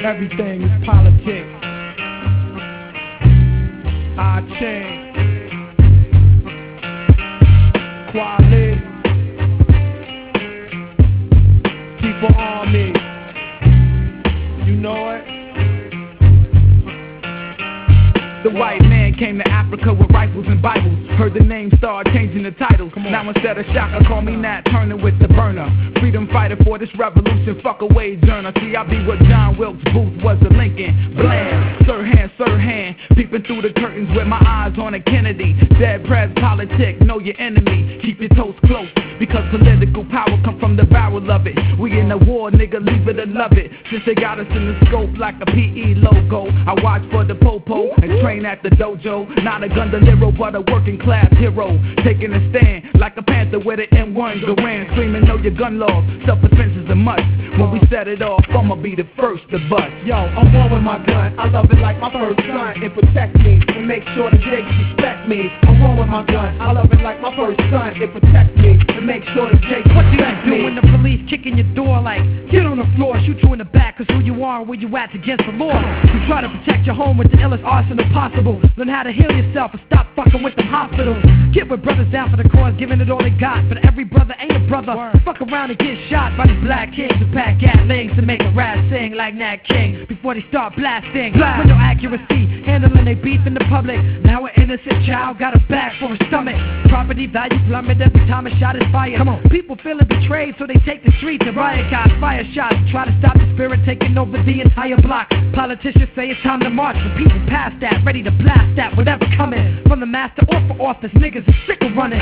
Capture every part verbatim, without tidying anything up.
Everything is politics. I change. Quality. People on me. You know it. The white man came to Africa with rifles and Bibles. Heard the name start changing the titles. Now instead of Shaka, call me Nat Turner with the burner. Freedom fighter for this revolution, fuck away Journal. See, I be what John Wilkes Booth was a Lincoln. Bland, Sirhan, Sirhan, peeping through the curtains with my eyes on a Kennedy. Dead press politics, know your enemy. Keep your toes close, because political power come from the barrel of it. We in a war, nigga, leave it or love it. Since they got us in the scope like a P E logo, I watch for the popo and train at the dojo. Not a Gondoliero, but a working class hero. Taking a stand like a panther with an M one Garand. Screaming, know your gun laws, self-defense is a must. When we set it off, I'ma be the first to bust. Yo, I'm one with my gun, I love it like my first son. It protects me, and make sure the Jakes respect me. I'm one with my gun, I love it like my first son. It protects me, and make sure the Jakes What do you respect do me. when the police kick in your door like, get on the floor, shoot you in the back, cause who you are and where you at against the law. You try to protect your home with the illest arsenal possible. Learn how to heal yourself and stop fucking with them hospitals. Get with brothers down for the cause, giving it all they got. But every brother ain't a brother. Word. Fuck around and get shot by these black kids who pack gatlings to make a rat sing like Nat King before they start blasting. Blast. With no accuracy, handling they beef in the public. Now an innocent child got a back for a stomach. Property value plummet every time a shot is fired. Come on. People feeling betrayed, so they take the streets and riot guys, fire shots. Try to stop the spirit taking over the entire block. Politicians say it's time to march, but people past that, ready to blast that, whatever coming from the master or for office. Niggas are sick of running.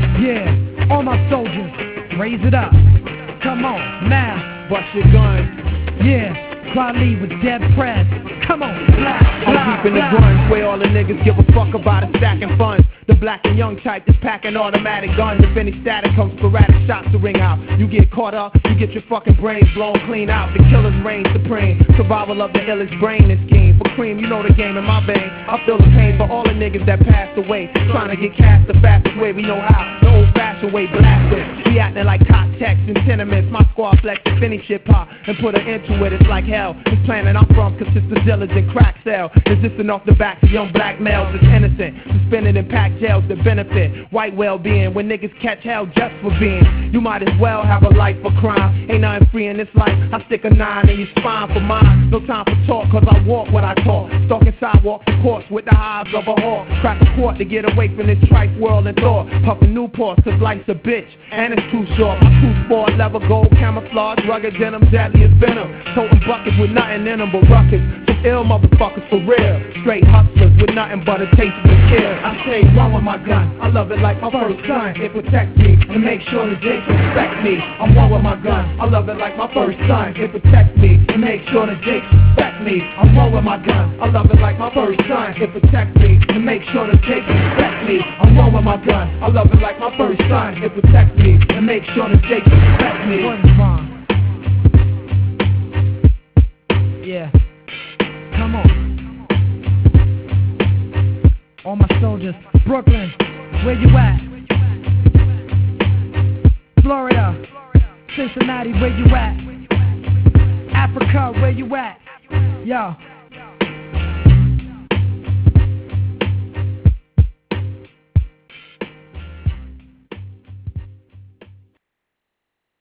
Yeah, all my soldiers, raise it up. Come on, now, bust your gun. yeah. Quality with dead press. Come on, black, I'm black, deep in the black. grunge where all the niggas give a fuck about is stacking funds. The black and young type is packing automatic guns. If any static comes, sporadic shots to ring out. You get caught up, you get your fucking brains blown clean out. The killers reign supreme. Survival of the illest brain and scheme. For cream, you know the game in my vein. I feel the pain for all the niggas that passed away. Trying to get cast the fastest way we know how. The old fashioned way, blasted. We acting like top techs and tenements. My squad flex to finish hip hop and put an end to it. It's like hell. This planet I'm from consists of dealers and crack sale. Resisting off the backs of young black males that's innocent. Suspended in packed jails that benefit white well-being. When niggas catch hell just for being, you might as well have a life for crime. Ain't nothing free in this life. I stick a nine in your spine for mine. No time for talk, cause I walk what I talk. Stalking sidewalks and courts with the hives of a hawk. Crack a court to get away from this trife world and thought. Puffin' Newports cause life's a bitch and it's too short. My true sport, leather gold, camouflage, rugged denim, deadly as venom. Toting buckets with nothing in them but ruckus. Some ill motherfuckers for real. Straight hustlers with nothing but a taste for kill. I stay one with my gun, I love it like my first son. It protects me and make sure the Jakes respect me. I'm one with my gun, I love it like my first son. It protects me and make sure the Jakes respect me. I'm one with my gun, I love it like my first son. It protects me and make sure the Jakes respect me. I'm one with my gun, I love it like my first son. It protects me and make sure the Jakes respect me. Yeah, come on. All my soldiers, Brooklyn, where you at? Florida, Cincinnati, where you at? Africa, where you at? Yo.